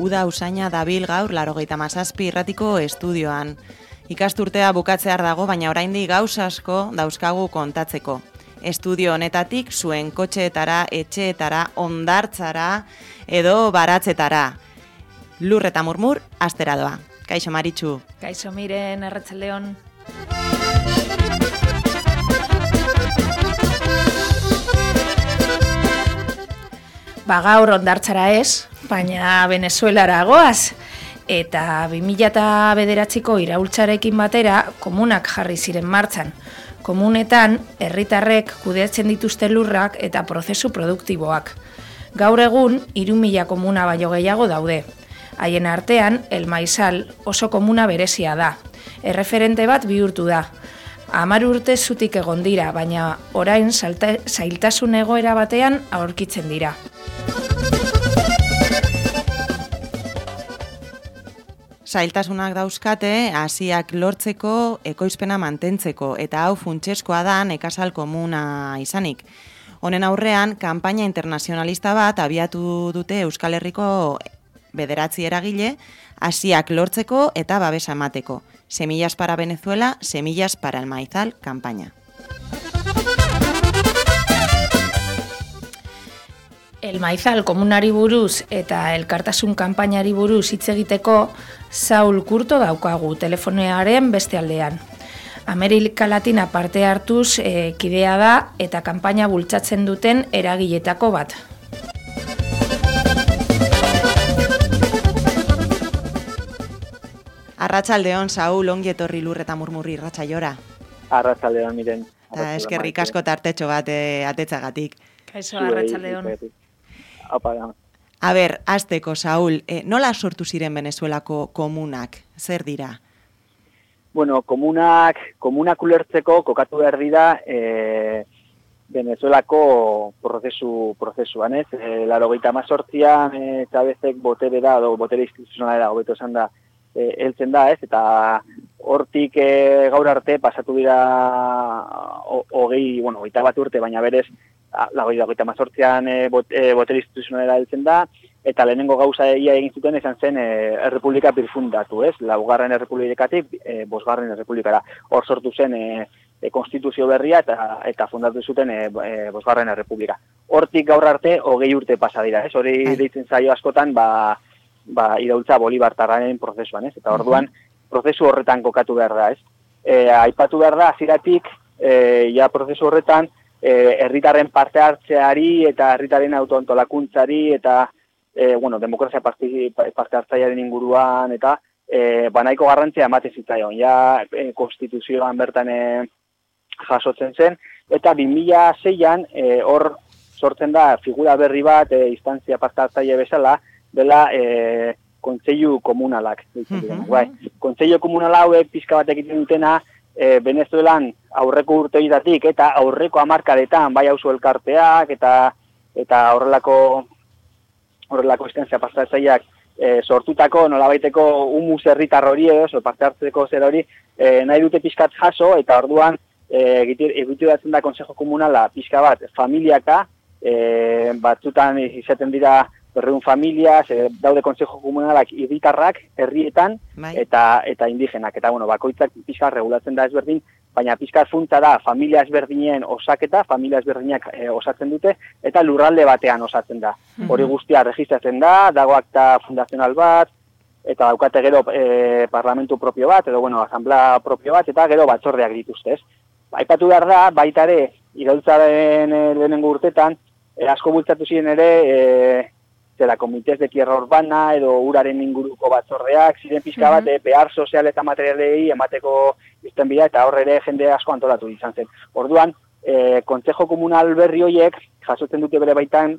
Uda Usaina dabil gaur 97 irratiko estudioan. Ikasturtea bukatzear dago, baina oraindik gauza asko dauzkagu kontatzeko. Estudio honetatik zuen kotxeetara, etxeetara, hondartzara edo baratzetara. Lur eta murmur, astera doa. Kaixo Maritxu. Kaixo Miren, arratsaldeon. Gaur hondartzara ez, baina Venezuelara goaz. Eta 2009ko iraultzarekin batera komunak jarri ziren martxan. Komunetan, herritarrek kudeatzen dituzte lurrak eta prozesu produktiboak. Gaur egun, 3.000 komuna baino gehiago daude. Haien artean, El Maizal oso komuna berezia da. Erreferente bat bihurtu da. 10 urte zutik egon dira, baina orain zailtasun egoera batean aurkitzen dira. Zailtasunak dauzkate, hasiak lortzeko, ekoizpena mantentzeko, eta hau funtsezkoa da nekazal komuna izanik. Honen aurrean, kanpaina internazionalista bat abiatu dute Euskal Herriko 9 eragile, hasiak lortzeko eta babesa emateko. Semillas para Venezuela, Semillas para el Maizal, kanpaina. El Maizal komunari buruz eta elkartasun kanpainari buruz hitz egiteko Saul Curto daukagu telefonearen beste aldean. Amerika Latina parte hartuz kidea da eta kanpaina bultzatzen duten eragiletako bat. Arratsaldeon, Saul, ongi etorri Lur eta murmurri irratsaiora. Arratsaldeon, Miren. Eta eskerrik asko tartetxo bat atetzagatik. Kaixo, arratsaldeon. A ber, hasteko, Saul, nola sortu ziren Venezuelako komunak? Zer dira? Bueno, komunak ulertzeko kokatu behar dira Venezuelako prozesuan, ez? 98an Chavezek boterera instituzionalera hobeto esan da heltzen da, ez? Eta hortik gaur arte pasatu dira 21 urte, baina berez 98an botere instituzionalera heltzen da, eta lehenengo gauza egin zuten izan zen errepublika birfundatu, ez? 4. errepublikatik 5. errepublikara. Hor sortu zen konstituzio berria eta fundatu zuten 5. errepublika. Hortik gaur arte 20 urte pasa dira, ez? Hori deitzen zaio askotan, iraultza bolibartarraren prozesuan, ez? Eta orduan prozesu horretan kokatu behar da, ez? Aipatu behar da, hasieratik, prozesu horretan, herritarren parte hartzeari eta herritarren autoantolakuntzari eta demokrazia parte hartzailearen inguruan eta nahiko garrantzia ematen zitzaion. Konstituzioan bertan jasotzen zen eta 2006an hor sortzen da figura berri bat instantzia parte hartzaile bezala dela kontseilu komunalak. Kontseilu komunala hauek pixka bat egiten dutena Venezuelan aurreko urteetatik eta aurreko hamarkadetan bai auzo elkarteak eta horrelako instantzia parte hartzaileak sortutako nolabaiteko humus herritar hori edo parte hartzeko zer hori nahi dute pixkat jaso eta orduan egituratzen da konsejo komunala pixka bat familiaka batzutan izaten dira 200 familias, daude konsejo komunalak hiritarrak herrietan eta indigenak. Eta bakoitzak pixka regulatzen da ezberdin, baina pixka funtsa da familia ezberdinen osaketa, familia ezberdinak osatzen dute, eta lurralde batean osatzen da. Hori guztia registratzen da, dago akta fundazional bat, eta daukate gero parlamentu propio bat, edo asamblea propio bat, eta gero batzordeak dituzte, ez? Aipatu behar da, baita ere, iraultzaren lehenengo urtetan, asko bultzatu ziren ere, komites de tierra urbana edo uraren inguruko batzordeak, ziren pixka bat, behar sozial eta materialei emateko irtenbidea eta horre ere jende asko antolatu izan zen. Orduan, kontsejo komunal berri horiek jasotzen dute bere baitan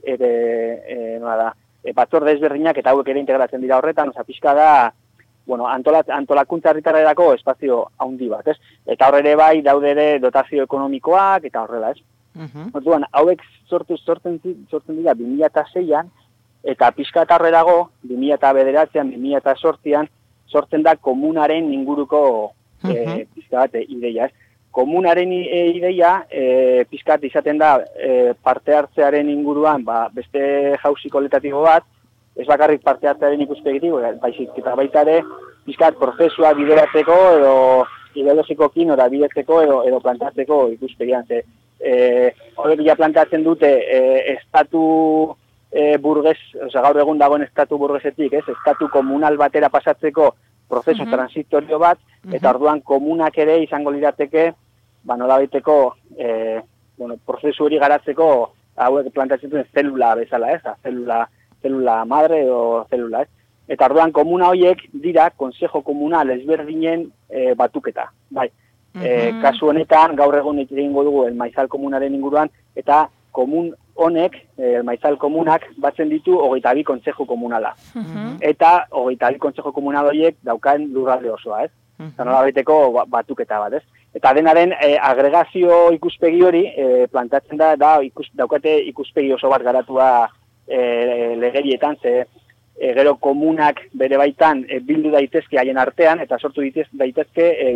batzorde ezberdinak eta hauek ere integratzen dira horretan, pixka da antolakuntza herritarrerako espazio handi bat, ez? Eta horre ere bai daude ere dotazio ekonomikoak eta horrela, ez? Orduan, hauek sortzen dira 2006an, eta pixka eta horrelago, 2009an, 2008an, sortzen da komunaren inguruko pixka bat ideia, ez? Komunaren ideia pixkat izaten da parte hartzearen inguruan beste jauzi kolektibo bat, ez bakarrik parte hartzearen ikuspegitik, baizik eta baita ere, pixkat prozesua bideratzeko edo ideologikoki norabidetzeko edo plantatzeko ikuspegian. Horrek ja plantatzen dute estatu burges, gaur egun dagoen estatu burgesetik, estatu komunal batera pasatzeko prozesu transitorio bat, eta orduan komunak ere izango lirateke, nolabaiteko prozesu hori garatzeko hauek plantatzen duten zelula bezala, zelula madre edo zelula, Eta orduan komuna horiek dira konsejo komunal ezberdinen batuketa. Bai. Kasu honetan gaur egun egingo dugu el Maizal komunaren inguruan eta komun honek, el Maizal komunak batzen ditu 22 konsejo komunala. Eta 22 konsejo komunal horiek daukan lurralde osoa, ez? Eta nolabaiteko batuketa bat, ez? Eta denaren agregazio ikuspegi hori plantatzen da daukate ikuspegi oso bat garatua legerietan, gero komunak bere baitan bildu daitezke haien artean, eta sortu daitezke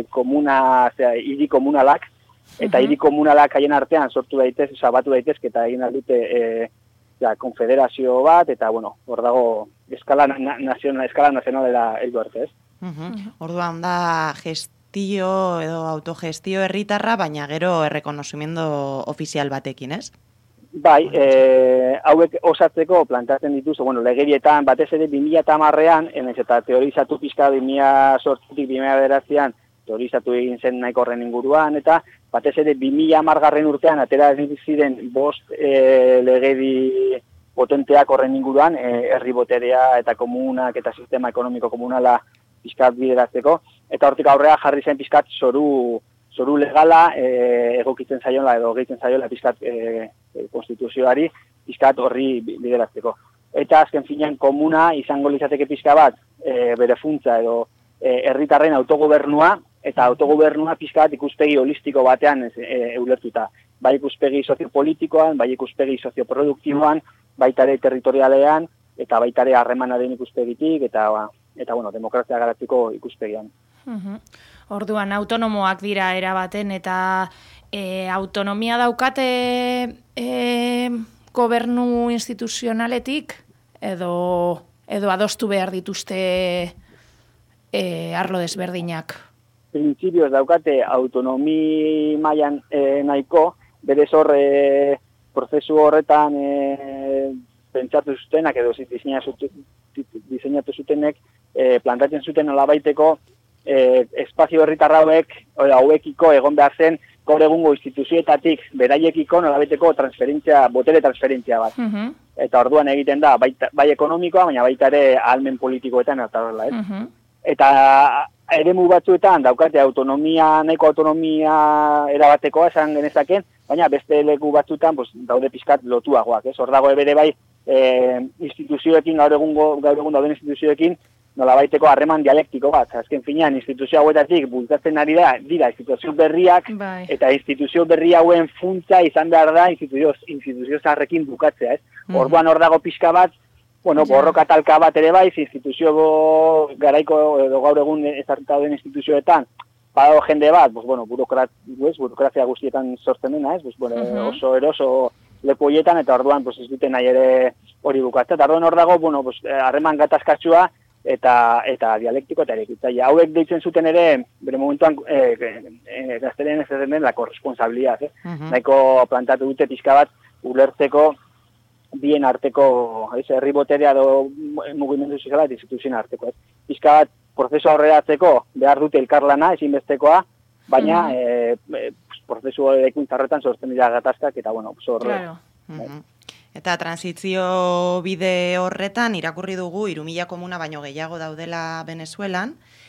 hiri komunalak, eta hiri komunalak haien artean sortu daitezke, batu daitezke, eta egin aldute konfederazio bat, eta hor dago eskala nazionalera heldu arte, ez? Orduan da gestio edo autogestio herritarra, baina gero errekonozimendu ofizial batekin, ez? Bai, hauek osatzeko plantatzen dituzu, legerietan batez ere 2010ean, eta teorizatu pixka 2008tik 2009an teorizatu egin zen nahiko horren inguruan, eta batez ere 2010 urtean atera ziren 5 legedi potenteak horren inguruan, herri boterea eta komunak eta sistema ekonomiko komunala pixkat bideratzeko, eta hortik aurrea jarri zen pixkat zoru legala egokitzen zaiola edo gehitzen zaiola pixkat konstituzioari pixkat horri bideratzeko. Eta azken finean komuna izango litzateke pixka bat bere funtza edo herritarren autogobernua, eta autogobernua pixkat ikuspegi holistiko batean ulertuta. Bai ikuspegi soziopolitikoan, bai ikuspegi sozioproduktiboan, baita ere territorialean, eta baita ere harremanaren ikuspegitik, eta demokrazia garatzeko ikuspegian. Orduan, autonomoak dira erabaten, eta autonomia daukate gobernu instituzionaletik, edo adostu behar dituzte arlo desberdinak? Printzipioz daukate autonomi mailan nahiko, berez hor prozesu horretan pentsatu zutenak edo diseinatu zutenek plantatzen zuten nolabaiteko espazio herritar hauekiko egon behar zen gaur egungo instituzioetatik beraiekiko nolabaiteko botere transferentzia bat. Eta orduan egiten da bai ekonomikoa, baina baita ere ahalmen politikoetan eta horrela, ez? Eta eremu batzuetan daukate nahiko autonomia erabatekoa esan genezaken, baina beste leku batzuetan daude pixkat lotuagoak, ez? Hor dago bere bai instituzioekin, gaur egun dauden instituzioekin, nolabaiteko harreman dialektiko bat. Azken finean, instituzio hauetatik bultatzen ari dira instituzio berriak, eta instituzio berri hauen funtza izan behar da instituzio zaharrekin bukatzea, ez? Orduan hor dago pixka bat, borroka talka bat ere bai, instituzio garaiko edo gaur egun ezarrita den instituzioetan, badago jende bat, burokrazia guztietan sortzen dena, ez? Oso eroso leku horietan, eta orduan ez duten nahi ere hori bukatzea. Eta orduan hor dago, harreman gatazkatsua, eta dialektiko eta erekitzaile. Hauek deitzen zuten ere, bere momentuan, gazteren ez den la korresponsabilidad, nahiko plantatu dute pixka bat, ulertzeko bien arteko, herri boterea edo mugimendu soziala eta instituzioen arteko. Pixka bat, prozesu aurreratzeko behar dute elkarlana, ezinbestekoa, baina prozesu ekuntzarretan sortzen dira gatazkak, eta horre. Eta transizio bide horretan irakurri dugu 3.000 komuna baino gehiago daudela Venezuelan,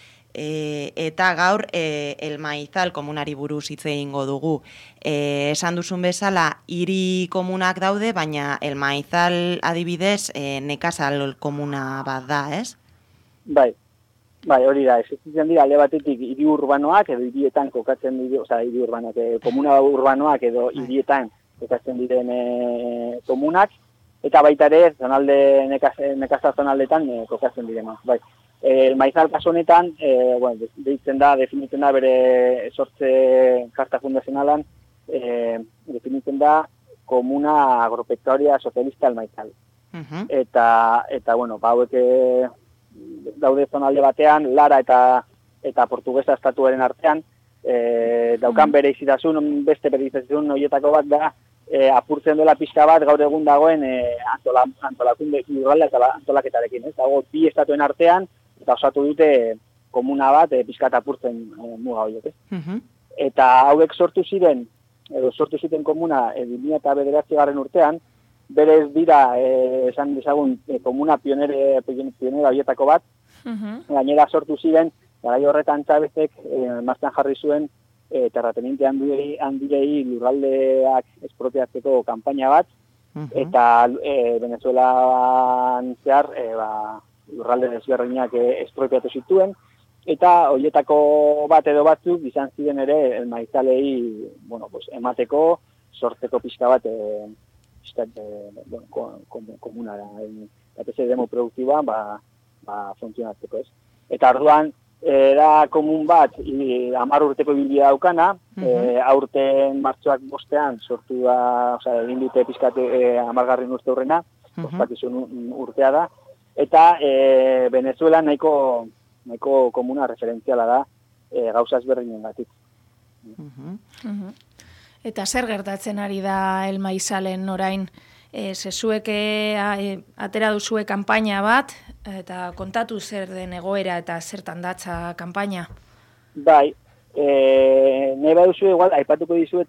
eta gaur El Maizal komunari buruz hitz egingo dugu. Esan duzun bezala, hiri komunak daude, baina El Maizal adibidez nekazal komuna bat da, ez? Bai, hori da, existitzen dira alde batetik hiri urbanoak edo hirietan kokatzen dira, hiri urbanoak, komuna urbanoak edo hirietan kokatzen diren komunak, eta baita ere nekazal zonaldetan kokatzen direnak. Bai. El Maizal kasu honetan, definitzen da bere sortze karta fundazionalan, definitzen da komuna agropecuaria socialista El Maizal. eta bueno, hauek daude zonalde batean, Lara eta Portugesa estatuaren artean, daukan bere izitasun, beste bere izitasun horietako bat da, apurtzen dela pixka bat gaur egun dagoen antolakunde lurralde eta antolaketarekin. Dago bi estatuen artean, eta osatu dute komuna bat pixka eta apurtzen muga horiek. Eta hauek sortu zuten komuna 2009 urtean, berez dira, esan dezagun, komuna pionera horietako bat, gainera sortu ziren, garai horretan Txabezek martxan jarri zuen terrateniente handiei lurraldeak espropiatzeko kanpaina bat, eta Venezuelan zehar lurralde desberdinak espropiatu zituen, eta horietako bat edo batzuk izan ziren ere maizalei emateko, sortzeko pixka bat komunara, eta demo produktiboan funtzionatzeko ez. Eta orduan, era komun bat, 10 urteko ibilbidea daukana, aurten martxoak 5ean sortu da, egin dute pixkat 10. urte hurrena, ospakizun urtea da, eta Venezuela nahiko komuna referentziala da gauza ezberdinengatik. Eta zer gertatzen ari da El Maizalen orain? Zezuek atera duzue kanpaina bat, eta kontatu zer den egoera eta zertan datza kanpaina? Bai, nahi baduzu igual, aipatuko dizuet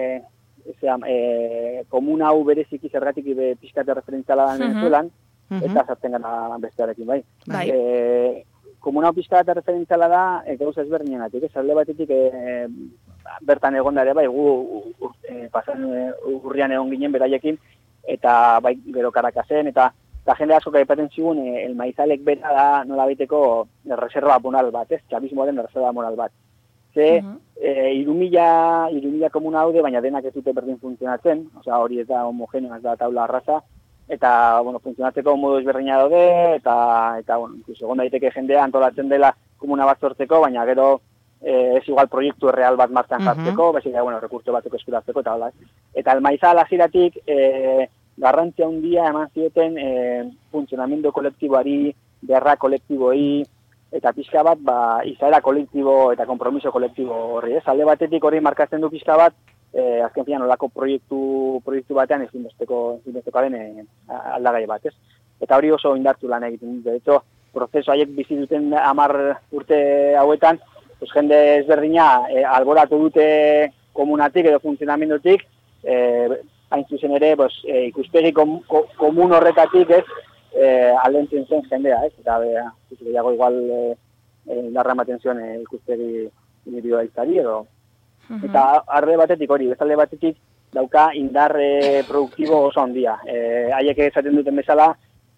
komuna hau bereziki zergatik pixkate referentziala da Venezuelan, eta zartzen gana bestearekin, bai. Komuna hau pixkate referentziala da gauza ezberdinenatik, alde batetik bertan egondare, bai, pasan urrian egon ginen beraiekin, eta bai gero Karakasen, eta jende asko aipatzen zigun El Maizalek bera da nola baiteko reserva moral bat, txabismoaren reserva moral bat. Ze, 3.000 komuna daude, baina denak ez dute berdin funtzionatzen, hori ez da homogeneo, ez da taula arraza, eta, funtzionatzeko modu ezberdina daude, eta incluso egon daiteke jendea antolatzen dela komuna bat sortzeko, baina gero ez igual proiektu real bat martxan jartzeko, baizik rekurtso batzuk eskuratzeko, eta hola. Eta El Maizal hasieratik garrantzia handia eman zioten funtzionamendu kolektiboari, beharra kolektiboei, eta pixka bat izaera kolektibo eta kompromiso kolektibo horri. Alde batetik hori markatzen du pixka bat, azken finan olako proiektu batean ezinbestekoaren aldagai bat, ez? Eta hori oso indartu lan egiten dute. De hecho, prozesu haiek bizi duten 10 urte hauetan, jende ezberdina alboratu dute komunatik edo funtzionamendutik, hain zuzen ere ikuspegi komun horretatik alentzen zen jendea, ez? Eta gehiago igual indarra ematen zuen ikuspegi individualistari edo. Eta arde batetik hori, bezalde batetik dauka indar produktibo oso handia. Haiek esaten duten bezala,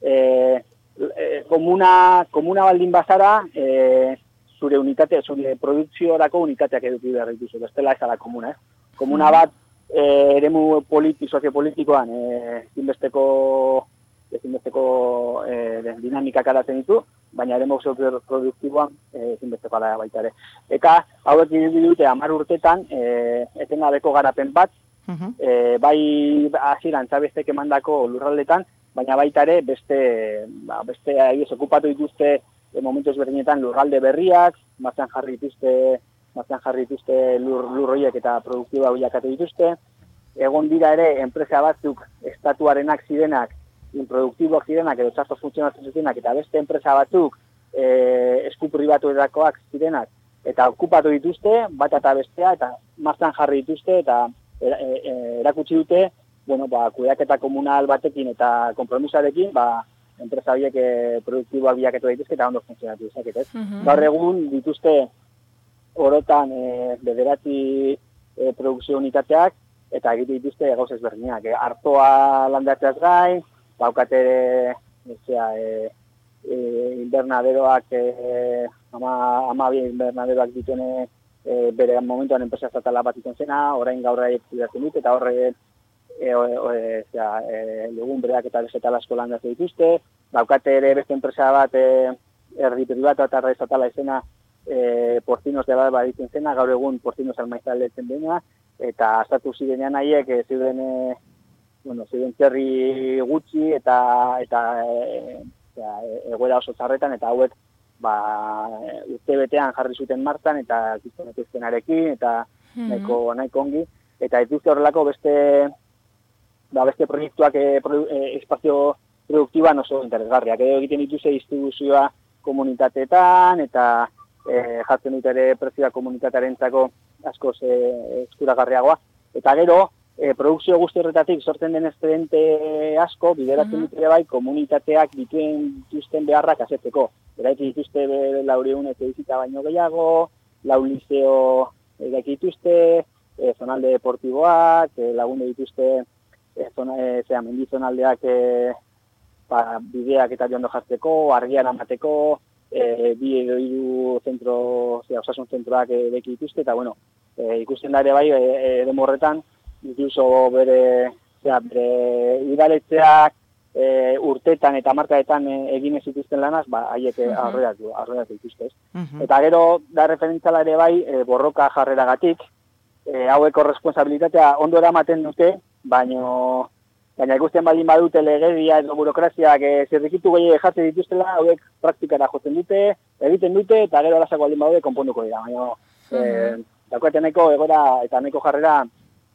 komuna baldin bazara, zure produkziorako unitateak eduki behar dituzu, bestela ez da komuna, Komuna bat, eremu soziopolitikoan ezinbesteko dinamikak aratzen ditu, baina eremu produktiboan ezinbesteko ala baita ere. Eta hauek dute 10 urtetan etengabeko garapen bat, bai hasieran Txabezek emandako lurraldetan, baina baita ere beste okupatu dituzte momentu ezberdinetan lurralde berriak, martxan jarri dituzte lur horiek eta produktiboa bilakatu dituzte. Egon dira ere enpresa batzuk estatuarenak zirenak, improduktiboak zirenak edo txarto funtzionatzen zirenak, eta beste enpresa batzuk esku pribatuetakoak zirenak, eta okupatu dituzte, bat eta bestea, eta martxan jarri dituzte, eta erakutsi dute, kudeaketa komunal batekin eta konpromisarekin, enpresa horiek produktiboak bilakatu dituzte eta ondo funtzionatu dezaket, ez? Gaur egun dituzte orotan 9 produkzio unitateak eta egite dituzte gauza ezberdinak. Artoa landatzeaz gain, daukate invernaderoak, 12 invernaderoak dituen bere momentuan enpresa estatala bat izan zena, orain gaur kudeatzen dut, eta horre legunbreak eta vegetal asko landatzen dituzte, daukate ere beste enpresa bat erdi pribatu eta erdi estatala izena Porcinos de Alba ditzen zena, gaur egun Porcinos El Maizal ditzen dena, eta astatu zirenean haiek zeuden bueno, zirentzerri gutxi eta egoera oso txarretan, eta hauek urte betean jarri zuten martzan, eta giztonetuztenarekin, eta nahiko ongi, eta ez duzte horrelako beste proiektuak espazio produktiban oso interesgarriak. Egiten dituzte distribuzioa komunitateetan, eta jartzen dut ere prezioa komunitatearentzako askoz eskuragarriagoa. Eta gero, produkzio guzti horretatik sortzen den excedente asko, bideratzen dut ere bai, komunitateak dituzten beharrak asetzeko. Eraiki dituzte 400 etxebizitza baino gehiago, 4 liceo eraiki dituzte, zonalde deportiboak, lagundu dituzte mendizonaldeak bideak eta jondo jartzeko, argian amateko, 2 edo 3 zentro, osasun zentroak eraiki dituzte, eta bueno, ikusten da ere bai, eremu horretan, incluso bere udaletxeak urtetan eta markaetan egin ez dituzten lanaz, haiek aurreratu dituzte. Eta gero, da referentziala ere bai, borroka jarreragatik, haueko responsabilitatea ondo eramaten dute, baina ikusten baldin badute legedia edo burokraziak zirrikitu gehiago jartzen dituztela, hauek praktikara jotzen dute, egiten dute, eta gero alazako baldin badute konponduko dira. Baina, daukate nahiko egora eta nahiko jarrera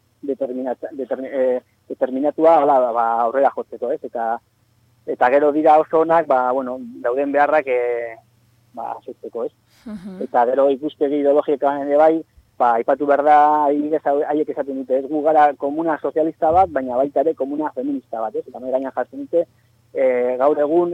determinatua aurrera jotzeko, ez? Eta gero dira oso onak, dauden beharrak asetzeko, ez? Eta gero ikuspegi ideologiekan ere bai, aipatu behar da, haiek esaten dute, ez gu gara komuna sozialista bat, baina baita ere komuna feminista bat, ez? Eta mai gainan jartzen dute, gaur egun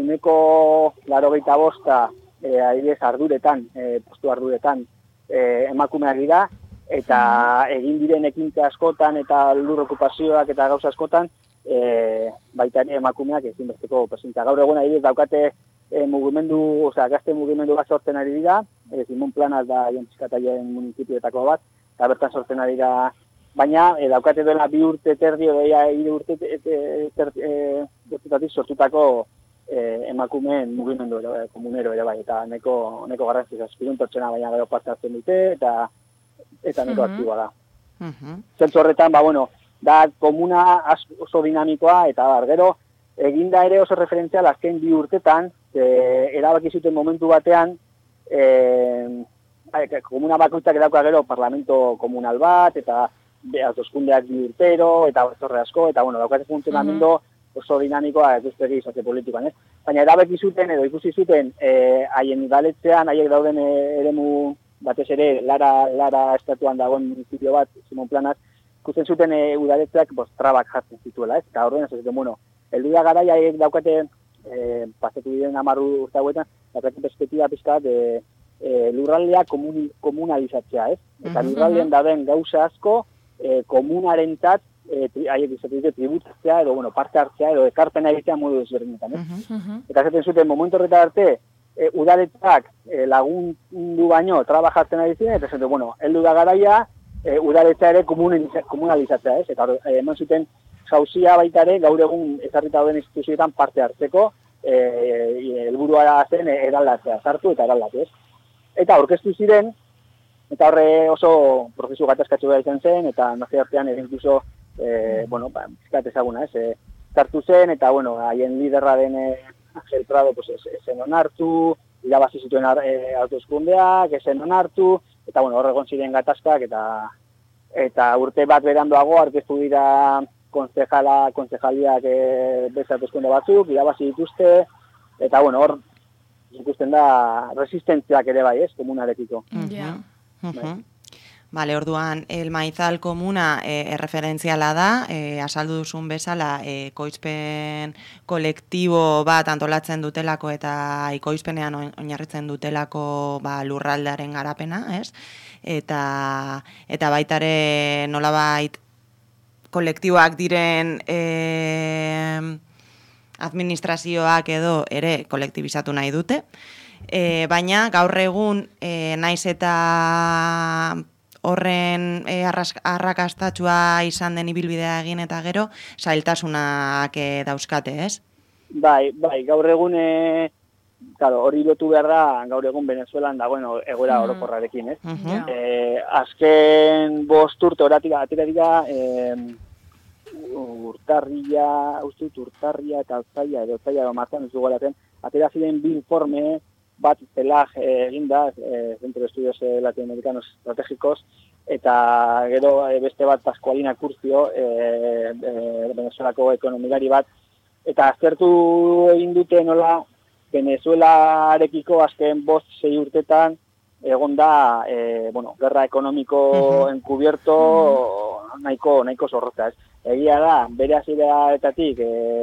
95% adibidez arduretan, postu arduretan, emakumeak dira, eta egin diren ekintza askotan eta lur okupazioak eta gauza askotan, baita ere emakumeak ezinbesteko presentzia. Gaur egun adibidez daukate gazte mugimendu bat sortzen ari dira, Simon Planaz da Jontzikataien municipioetako bat, eta bertan sortzen ari dira, baina daukate dela 2 urte terdi, edo 3 urtetatik sortutako emakumeen mugimendu komunero ere bai, eta neko garrantzitsua, 7 pertsona baina gero parte hartzen dute, eta neko aktiboa da. Zentzu horretan, da komuna oso dinamikoa, eta gero, eginda ere oso referentzial azken 2 urtetan, erabaki zuten momentu batean, komuna bakoitzak edauka gero parlamento komunal bat, eta hauteskundeak 2 urtero, eta zorre asko, eta daukate funtzionamendu oso dinamikoa ez duztegi soziopolitikoan, ez? Baina erabaki zuten, edo ikusi zuten, haien udaletxean, haiek dauden eremu batez ere, Lara estatuan dagoen municipio bat, Simon Planaz, ikusten zuten udaletxeak trabak jartzen zituela, ez? Eta horren, ez duten, heldu da garaia haiek daukate, pasatu diren 10 urte hauetan, daukate perspektiba pizkat, lurraldea komunalizatzea, ez? Eta lurraldean dauden gauza asko, komunarentzat, haiek izaten dute tributatzea, edo parte hartzea, edo ekarpena egitea modu desberdinetan, ez? Eta zaten zuten, momentu horretan arte, udaletzak lagundu baino trabajatzen ari ziren, eta zaten, heldu da garaia, udaletza ere komunalizatzea, ez? Eta eman zuten jauzia baita ere, gaur egun ezarrita dauden instituzioetan parte hartzeko, helburua zen eraldatzea, sartu eta eraldatu, ez? Eta aurkeztu ziren, eta horre oso prozesu gatazkatxo behar izan zen, eta nazio artean inkluso, bizkat ezaguna, ez? Sartu zen, eta, haien liderra den Angel Prado, esen onartu, irabazi zituen hauteskundeak, esen onartu, eta, hor egon ziren gatazkak, eta urte bat beranduago, aurkeztu dira konzejaliak beste hauteskunde batzuk, irabazi dituzte, eta, hor ikusten da resistentziak ere bai, ez, komunarekiko. Bale, orduan, El Maizal komuna erreferentziala da, azaldu duzun bezala, ekoizpen kolektibo bat antolatzen dutelako eta ekoizpenean oinarritzen dutelako lurraldearen garapena, ez? Eta baitare nolabait kolektiboak diren administrazioak edo ere kolektibizatu nahi dute. Baina gaur egun naiz eta horren arrakastatsua izan den ibilbidea egin eta gero, zailtasunak dauzkate, ez? Bai, gaur egun, hori lotu behar da, gaur egun Venezuelan dagoen egoera orokorrarekin, ez? Azken 5 urte horatik atera dira, urtarria eta otzaila martxan ez dugolaten, atera ziren bi informe, bat zelag eginda, Centro de Estudios Latinoamericanos Estratégicos, eta gero beste bat Pascualina Curcio, Venezuelako ekonomilari bat, eta aztertu egin dute nola Venezuelarekiko azken 5-6 urtetan egon da, gerra ekonomiko encubierto nahiko zorrotza, ez. Egia da, bere hasieraetatik,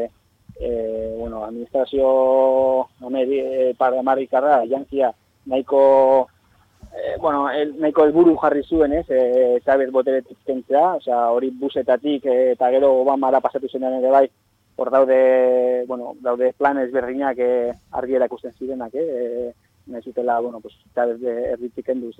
administrazio paramarrikarra, jantzia, nahiko helburu jarri zuen, ez, Chavez boteretik kentzea, hori Bushetatik eta gero Obamara pasatu zenean ere bai, hor daude planes berdinak argi erakusten zirenak, nahi zutela, Chavez erditik enduz,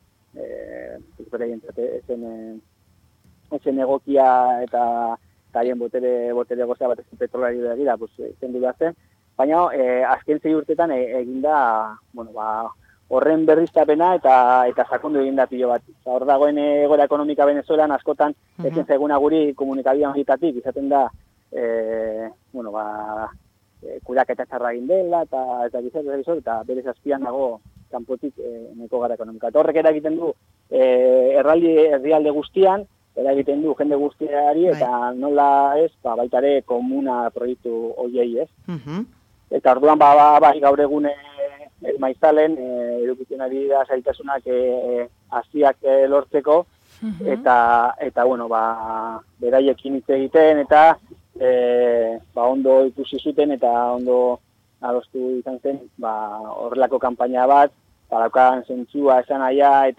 ezen egokia eta haien botere gozea bat ez petrolari begira, zendu behar baina azken 6 urtetan eginda, horren berriztapena eta sakondu egin da pilo bat. Hor dagoen egoera ekonomika Venezuelan askotan ezen zaiguna guri komunikabidean horietatik izaten da kudeaketa txarra egin dela eta gizarte eta berez azpian dago kanpotik neko gara ekonomika. Eta horrek eragiten du herrialde guztian, eragiten du jende guztiari eta nola ez, baitare komuna proiektu hoiei ez. Eta orduan gaur egune maizalen edukitzen ari da zailtasunak haziak lortzeko eta beraiekin hitz egiten eta ondo ikusi zuten eta ondo adostu izan zen horrelako kanpaina bat, daukan zentzua esan aia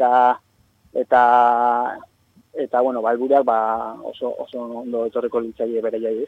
eta helburuak oso ondo etorriko litzaile beraiei.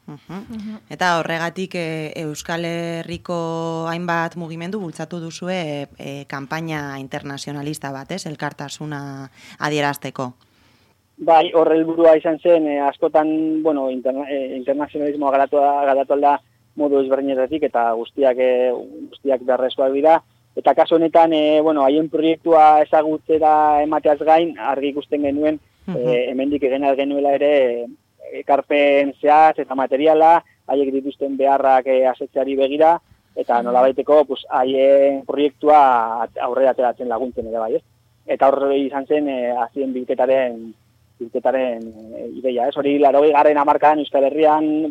Eta horregatik Euskal Herriko hainbat mugimendu bultzatu duzue kanpaina internazionalista bat, elkartasuna adierazteko. Bai, horre helburua izan zen, askotan, internazionalismoa garatu alda modu ezberdinetatik eta guztiak beharrezkoak dira. Eta kasu honetan, haien proiektua ezagutzera emateaz gain, argi ikusten genuen, hemendik egin genuela ere, ekarpen zehaz eta materiala, haiek dituzten beharrak asetzeari begira, eta nolabaiteko haien proiektua aurrera ateratzen laguntzen ere bai, ez? Eta horre izan zen azien bilketaren ideia, ez? Hori 80. hamarkadan Euskal Herrian,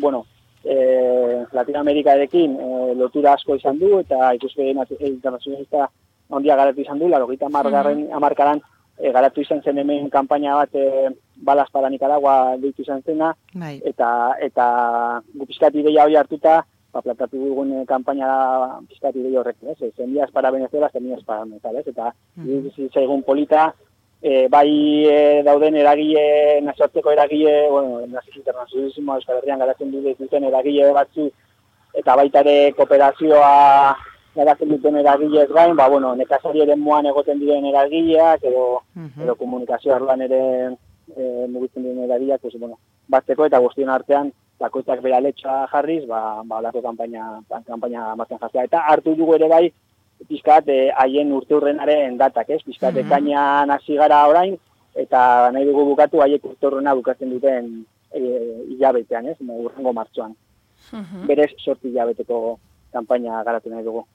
Latinoamerikarekin lotura asko izan du, eta ikuspegi internazionalista handia garatu izan du, 80. hamarkadan garatu izan zen hemen kanpaina bat Balas para Nicaragua deitu izan zena, eta gu pizkat ideia hori hartuta, plantatu dugun kanpaina pizkat ideia horrekin, ez? Semillas para Venezuela, semillas para Venezuela, ez? Eta zaigun polita, dauden eragile, nazioarteko eragile, internazionalismoa Euskal Herrian garatzen duten eragile batzu, eta baita ere kooperazioa garatzen duten eragilez gain, nekazari ere moan egoten diren eragileak, edo komunikazio arloan ere mugitzen diren eragileak, batzeko eta guztion artean, bakoitzak bera letxoa jarriz, olako kanpaina martxan jartzea. Eta hartu dugu ere bai, pizkat haien urteurrenaren datak, ez? Pizkat ekainan hasi gara orain, eta nahi dugu bukatu haiek urteurrena bukatzen duten hilabetean, ez? Urrengo martxoan. Berez 8 hilabeteko kanpaina garatu nahi dugu.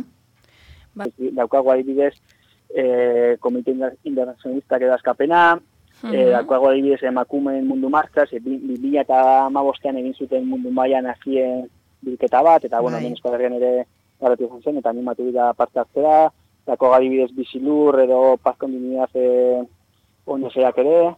Daukagu adibidez, Komite Internazionalistak edo askapena, daukagu adibidez emakumeen mundu martxaz, 2015an egin zuten mundu mailan hasien bilketa bat, eta Euskal Herrian ere garatu izan zen, eta animatu dira parte hartzera, daukagu adibidez Bizilur edo Paz Kontinuidad ONG-ak ere,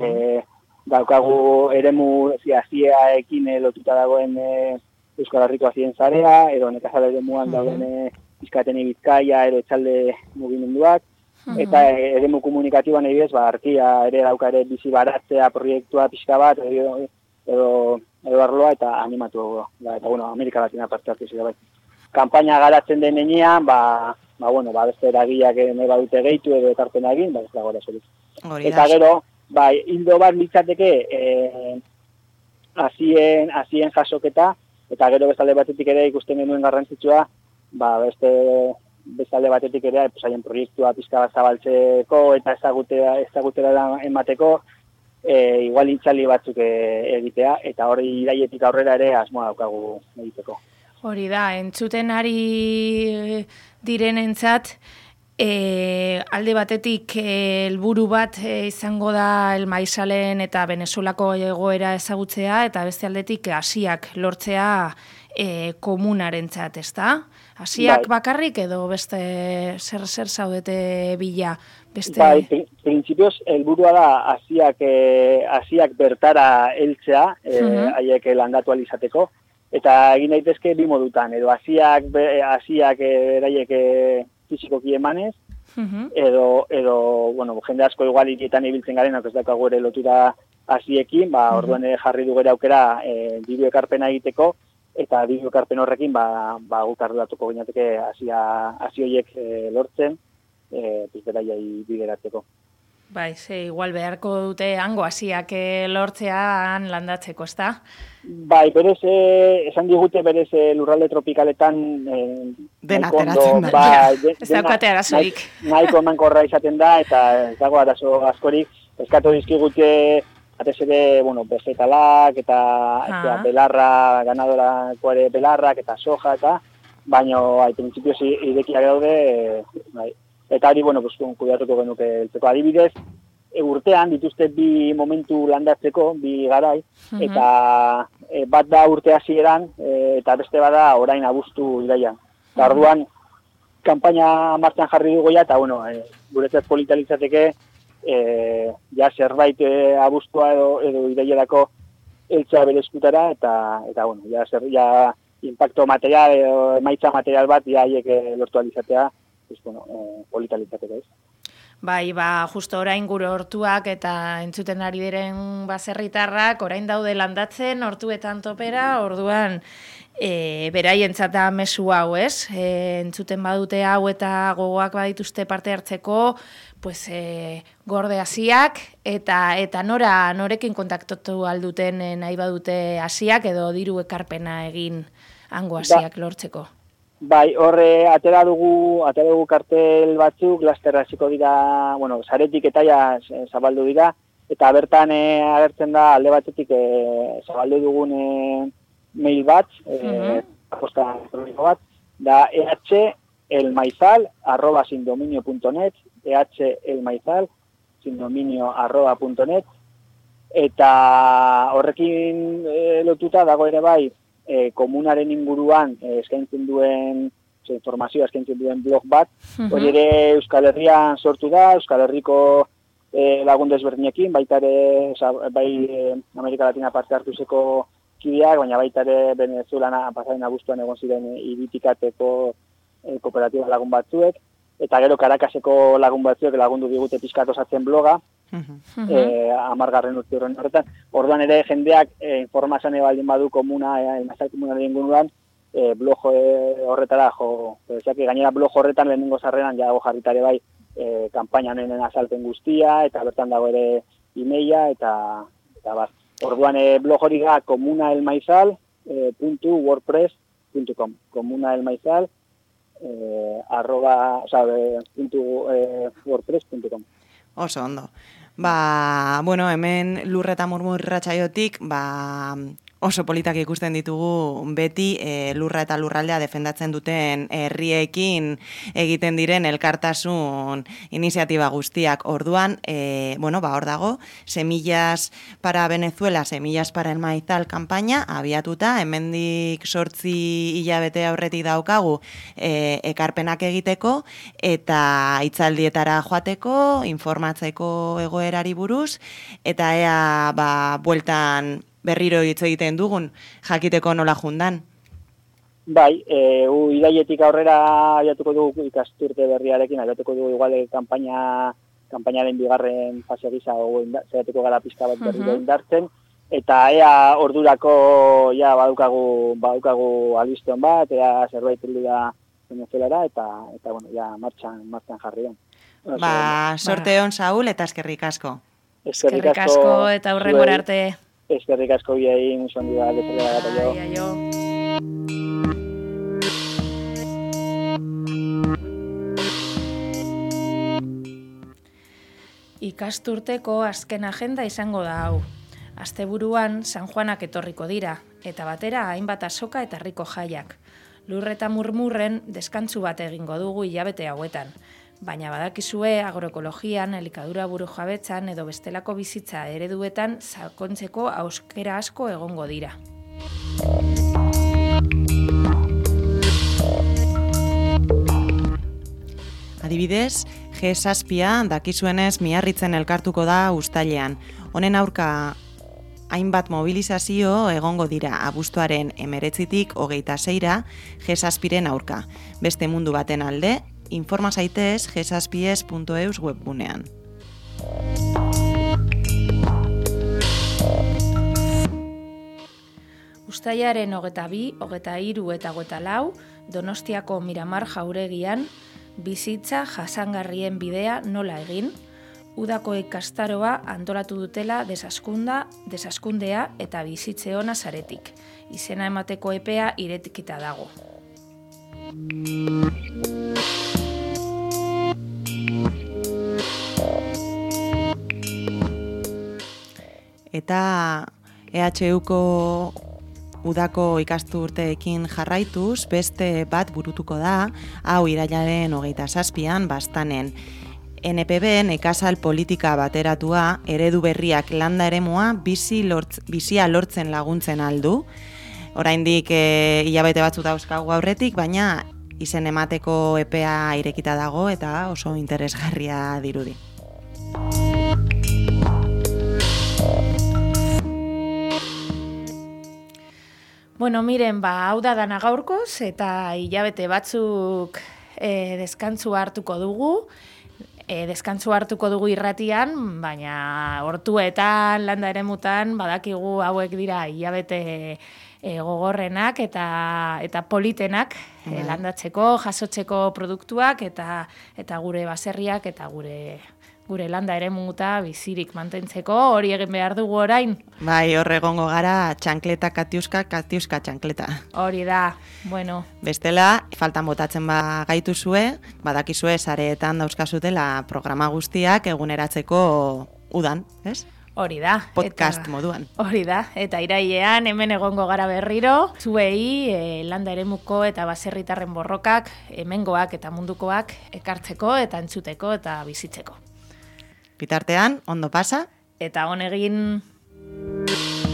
daukagu eremu haziaekin lotuta dagoen Euskal Herriko hazien zarea, edo nekazal eremuan dauden Bizkaitene Bizkaia, edo etxalde mugimenduak, eta eremu komunikatiboan ebidez, arkia ere dauka ere bizi baratzea proiektua pixka bat, edo arloa, eta animatu, eta Amerika Latina parte hartu zira bai. Kanpaina garatzen den enean, beste eragileak nahi badute gehitu edo ekarpena egin, ez dago erasorik. Eta gero, hildo bat litzateke hazien jasoketa, eta gero bestalde batetik ere ikusten genuen garrantzitsua, bestalde batetik ere haien proiektua pizka bat zabaltzeko eta ezagutera emateko, igual itzali batzuk egitea, eta hori iraietik aurrera ere asmoa daukagu egiteko. Hori da, entzuten ari direnentzat, alde batetik helburu bat izango da El Maizalen eta Venezuelako egoera ezagutzea, eta beste aldetik hasiak lortzea komunarentzat, ezta? Hasiak bakarrik edo beste zer zaudete bila? Bai, printzipioz, helburua da hasiak bertara heltzea, haiek landatu alizateko, eta egin daitezke bi modutan, edo hasiak beraiek fizikoki emanez, edo bueno, jende asko igual hirietan ibiltzen garenak ez daukagu ere lotura hasiekin, orduan jarri du gure aukera diru ekarpena egiteko, eta diru ekarpen horrekin guk arduratuko ginateke hasi horiek lortzen, beraiei bideratzeko. Bai, igual beharko dute hango hasiak lortzean landatzeko, ezta? Bai, berez, esan digute berez lurralde tropikaletan den ateratzen da. Ez daukate arazorik. Nahiko emankorra izaten da, eta ez dago arazo askorik. Eskatu dizkigute, atez ere, vegetalak, eta belarra, ganadorako ere belarrak, eta soja, eta baino, printzipioz irekiak daude, bai. Eta hori, kudeatuko genuke heltzeko. Adibidez, urtean dituzte bi momentu landatzeko, bi garai, eta bat da urte hasieran, eta beste bada orain abuztu iraian. Eta orduan, kanpaina martxan jarri dugu ja, eta guretzat politalitzateke, ja zerbait abuztua edo irailerako heltzea bere eskutara, eta ja impacto material, emaitza material bat, ja haiek lortu alizatea, politalitzateko ez. Bai, justo orain gure hortuak eta entzuten ari diren baserritarrak orain daude landatzen hortuetan topera, orduan beraientzat da mezu hau, ez? Entzuten badute hau eta gogoak badituzte parte hartzeko, gorde hasiak eta norekin kontaktatu alduten nahi badute hasiak edo diru ekarpena egin hango hasiak lortzeko. Bai, horre atera dugu kartel batzuk, laster hasiko dira, saretik eta zabaldu dira, eta bertan agertzen da alde batetik zabaldu dugun mail bat, posta elektroniko bat, da elmaizal@sindominio.net, elmaizal@sindominio.net, eta horrekin lotuta dago ere bai, komunaren inguruan eskaintzen duen informazioa eskaintzen duen blog bat, hori ere Euskal Herrian sortu da, Euskal Herriko lagun desberdinekin, baita ere bai Amerika Latina parte hartuzeko kideak, baina baita ere Venezuelan pasaren abuztuan egon ziren Iritikateko kooperatiba lagun batzuek, eta gero Caracaseko lagun batzuek lagundu digute pixkat osatzen bloga, 10. urte horretan. Orduan ere jendeak informazioa baldin badu Maizal komunaren inguruan, blog horretara gainera blog horretan lehenengo sarreran jago jarritare bai kanpaina honen azalpen guztia, eta bertan dago ere emaila eta bat. Orduan blog hori da comunaelmaizal.wordpress.com comunaelmaizal.wordpress.com Oso ondo. Hemen Lurreta Murmurratsaiotik, oso politak ikusten ditugu beti lurra eta lurraldea defendatzen duten herriekin egiten diren elkartasun iniziatiba guztiak. Orduan, hor dago, Semillas para Venezuela, Semillas para el Maizal kanpaina abiatuta, hemendik 8 hilabete aurretik daukagu ekarpenak egiteko eta hitzaldietara joateko, informatzeko egoerari buruz, eta ea bueltan berriro hitz egiten dugun, jakiteko nola jundan. Bai, iraietik aurrera abiatuko dugu ikasturte berriarekin, abiatuko dugu igual kanpainaren bigarren fase gisa, zaiatuko gara pizka bat berriro indartzen, eta ea ordurako badaukagu albiston bat, ea zerbait heldu da Venezuelara, eta martxan jarri den. Sorte on, Saul, eta eskerrik asko. Eskerrik asko, eta hurrengora arte. Eskerrik asko biei, musu handi da, bezala bat aio. Ikasturteko azken agenda izango da hau. Asteburuan San Juanak etorriko dira, eta batera hainbat azoka eta herriko jaiak. Lur eta murmurren deskantzu bat egingo dugu hilabete hauetan. Baina badakizue agroekologian, elikadura burujabetzan edo bestelako bizitza ereduetan sakontzeko auskera asko egongo dira. Adibidez, G7 dakizuenez Miarritzen elkartuko da uztailean. Honen aurka hainbat mobilizazio egongo dira abuztuaren 19tik 26ra G7ren aurka. Beste mundu baten alde, informa zaitez g7es.eus webgunean. Uztailaren 22, 23 eta 24 Donostiako Miramar jauregian bizitza jasangarrien bidea nola egin, udako ikastaroa antolatu dutela desaskundea eta bizitze ona saretik. Izena emateko epea iretikita dago. Eta EHUko udako ikasturteekin jarraituz, beste bat burutuko da, hau irailaren 27an Baztanen. NPB nekazal politika bateratua, eredu berriak landa eremua bizia lortzen laguntzen aldu. Oraindik hilabete batzu dauzkagu aurretik, baina izen emateko epea irekita dago eta oso interesgarria dirudi. Bueno, miren, hau da dana gaurkoz eta hilabete batzuk deskantzu hartuko dugu. Deskantzu hartuko dugu irratian, baina hortuetan, landa eremutan, badakigu hauek dira hilabete gogorrenak eta politenak landatzeko, jasotzeko produktuak eta gure baserriak eta gure landa eremuta bizirik mantentzeko, hori egin behar dugu orain. Bai, hor egongo gara txankleta katiuska txankleta. Hori da, bueno. Bestela, faltan botatzen gaituzue, badakizue sareetan dauzkazutela programa guztiak eguneratzeko udan, ez? Hori da. Podcast moduan. Hori da, eta irailean hemen egongo gara berriro, zuei landa eremuko eta baserritarren borrokak, hemengoak eta mundukoak ekartzeko eta entzuteko eta bizitzeko. Bitartean, ondo pasa. Eta on egin.